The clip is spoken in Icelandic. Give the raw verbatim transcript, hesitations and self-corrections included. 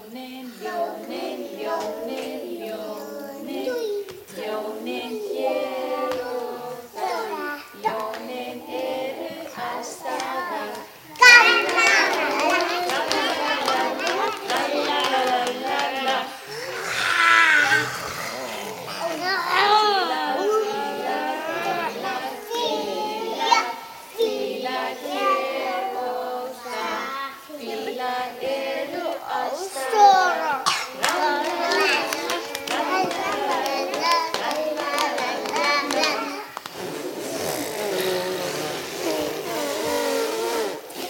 ljónin, ljónin, ljónin, ljónin, ljónin hér og þar. Ljónin eru allstaðar.